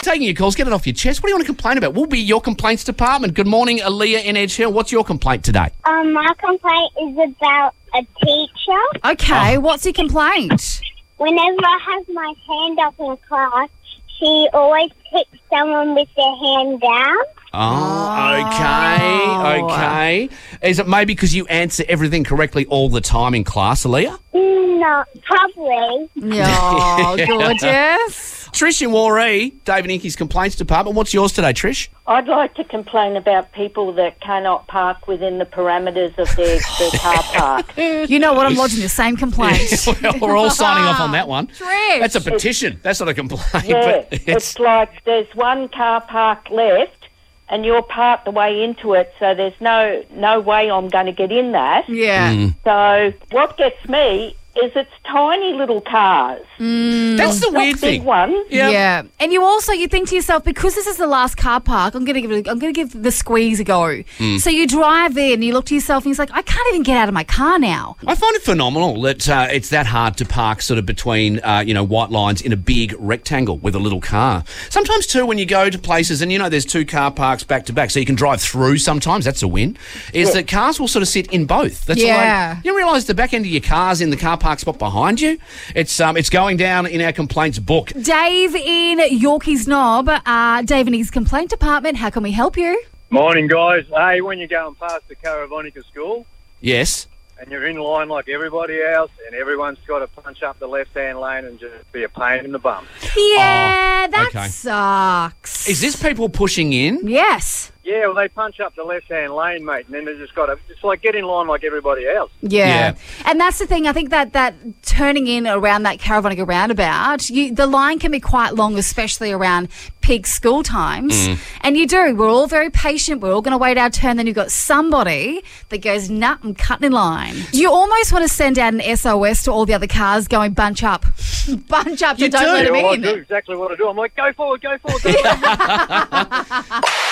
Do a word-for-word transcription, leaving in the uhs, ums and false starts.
Taking your calls, get it off your chest. What do you want to complain about? We'll be your complaints department. Good morning, Aaliyah in Edge Hill. What's your complaint today? Um, my complaint is about a teacher. Okay, oh. What's your complaint? Whenever I have my hand up in class, she always kicks someone with their hand down. Oh, okay, okay. Is it maybe because you answer everything correctly all the time in class, Aaliyah? No, probably. Oh, gorgeous. Trish in Warree, Dave and Inky's complaints department. What's yours today, Trish? I'd like to complain about people that cannot park within the parameters of their, their car park. You know what? I'm lodging the same complaint. Well, we're all signing off on that one. Trish. That's a petition. That's not a complaint. Yeah, but it's... it's like there's one car park left and you're parked the way into it, so there's no no way I'm going to get in that. Yeah. Mm. So what gets me is it's tiny little cars. Mm. That's the Not weird big thing. ones. Yeah. Yeah. And you also, you think to yourself, because this is the last car park, I'm going to give it, I'm going to give the squeeze a go. Mm. So you drive in and you look to yourself and you're like, I can't even get out of my car now. I find it phenomenal that uh, it's that hard to park sort of between, uh, you know, white lines in a big rectangle with a little car. Sometimes, too, when you go to places and, you know, there's two car parks back to back, so you can drive through sometimes, that's a win, is Yeah. that cars will sort of sit in both. That's Yeah. Like, you realise the back end of your car's in the car park spot behind you. It's um, it's going down in our complaints book. Dave in Yorkeys Knob, uh, Dave and his complaint department, how can we help you? Morning, guys. Hey, when you're going past the Caravonica school Yes. and you're in line like everybody else and everyone's got to punch up the left-hand lane and just be a pain in the bum. Yeah, Oh, that okay. sucks. Is this people pushing in? Yes. Yeah, well, they punch up the left-hand lane, mate, and then they just got to, it's like get in line like everybody else. Yeah. Yeah. And that's the thing. I think that, that turning in around that Caravonica roundabout, you, the line can be quite long, especially around peak school times. Mm. And you do. We're all very patient. We're all going to wait our turn. Then you've got somebody that goes, nah, I'm cutting in line. You almost want to send out an S O S to all the other cars going, bunch up. bunch up. You and don't do. let Yeah, them well, I in. do exactly what I do. I'm like, go forward, go forward. Go forward.